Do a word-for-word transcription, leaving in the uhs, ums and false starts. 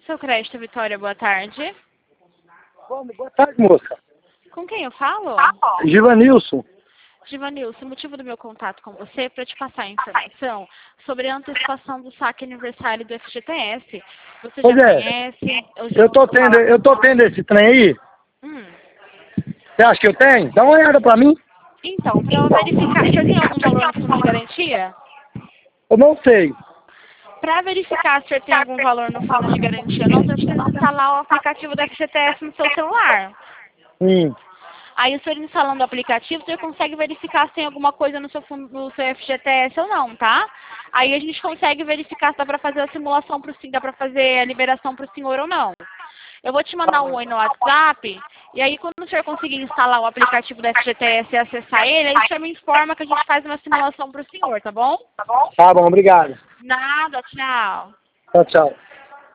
seu crédito, Vitória. Boa tarde. Bom, boa tarde, moça. Com quem eu falo? Givanilson. Givanilson, o motivo do meu contato com você é para te passar a informação sobre a antecipação do saque aniversário do F G T S. Você já Pois é. conhece? Eu, já Eu tô tendo, falo- eu tô tendo esse trem aí. Hum. Você acha que eu tenho? Dá uma olhada pra mim. Então, para eu verificar, o senhor tem algum valor no fundo de garantia? Eu não sei. Para verificar se o senhor tem algum valor no fundo de garantia, não, você precisa instalar o aplicativo do F G T S no seu celular. Hum. Aí o senhor instalando o aplicativo, o senhor consegue verificar se tem alguma coisa no seu, fundo, no seu F G T S ou não, tá? Aí a gente consegue verificar se dá para fazer a simulação para o senhor, dá para fazer a liberação para o senhor ou não. Eu vou te mandar um oi no WhatsApp, e aí quando o senhor conseguir instalar o aplicativo do F G T S e acessar ele, aí o senhor me informa que a gente faz uma simulação para o senhor, tá bom? Tá bom, obrigado. Nada, tchau. Tchau, tchau.